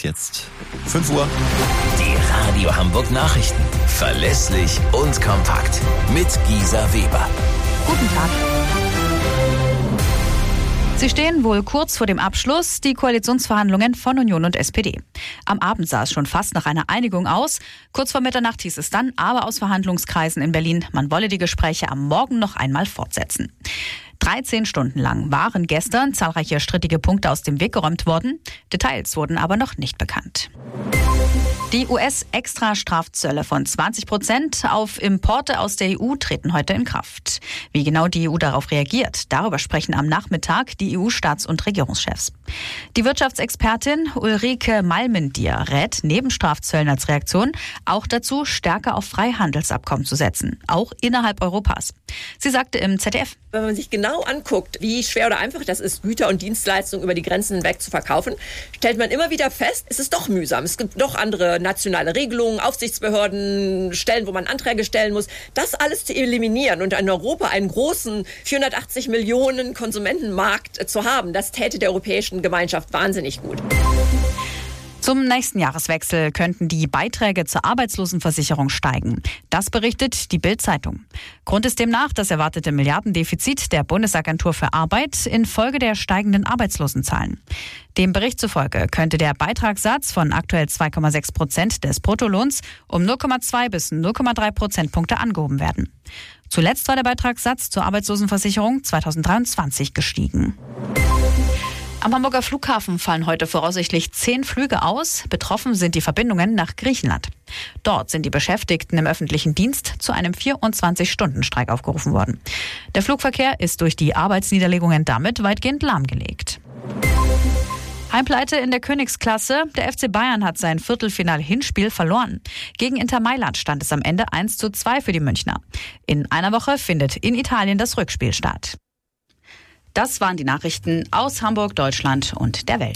jetzt 5 Uhr. Die Radio Hamburg Nachrichten. Verlässlich und kompakt. Mit Gisa Weber. Guten Tag. Sie stehen wohl kurz vor dem Abschluss, die Koalitionsverhandlungen von Union und SPD. Am Abend sah es schon fast nach einer Einigung aus. Kurz vor Mitternacht hieß es dann, aber aus Verhandlungskreisen in Berlin, man wolle die Gespräche am Morgen noch einmal fortsetzen. 13 Stunden lang waren gestern zahlreiche strittige Punkte aus dem Weg geräumt worden. Details wurden aber noch nicht bekannt. Die US-Extrastrafzölle von 20% auf Importe aus der EU treten heute in Kraft. Wie genau die EU darauf reagiert, darüber sprechen am Nachmittag die EU-Staats- und Regierungschefs. Die Wirtschaftsexpertin Ulrike Malmendier rät, neben Strafzöllen als Reaktion auch dazu, stärker auf Freihandelsabkommen zu setzen, auch innerhalb Europas. Sie sagte im ZDF: Wenn man sich genau anguckt, wie schwer oder einfach das ist, Güter und Dienstleistungen über die Grenzen hinweg zu verkaufen, stellt man immer wieder fest, es ist doch mühsam. Es gibt doch andere nationale Regelungen, Aufsichtsbehörden, Stellen, wo man Anträge stellen muss. Das alles zu eliminieren und in Europa einen großen 480 Millionen Konsumentenmarkt zu haben, das täte der Europäischen Gemeinschaft wahnsinnig gut. Zum nächsten Jahreswechsel könnten die Beiträge zur Arbeitslosenversicherung steigen. Das berichtet die Bild-Zeitung. Grund ist demnach das erwartete Milliardendefizit der Bundesagentur für Arbeit infolge der steigenden Arbeitslosenzahlen. Dem Bericht zufolge könnte der Beitragssatz von aktuell 2,6% des Bruttolohns um 0,2 bis 0,3 Prozentpunkte angehoben werden. Zuletzt war der Beitragssatz zur Arbeitslosenversicherung 2023 gestiegen. Am Hamburger Flughafen fallen heute voraussichtlich 10 Flüge aus. Betroffen sind die Verbindungen nach Griechenland. Dort sind die Beschäftigten im öffentlichen Dienst zu einem 24-Stunden-Streik aufgerufen worden. Der Flugverkehr ist durch die Arbeitsniederlegungen damit weitgehend lahmgelegt. Heimpleite in der Königsklasse. Der FC Bayern hat sein Viertelfinal-Hinspiel verloren. Gegen Inter Mailand stand es am Ende 1:2 für die Münchner. In einer Woche findet in Italien das Rückspiel statt. Das waren die Nachrichten aus Hamburg, Deutschland und der Welt.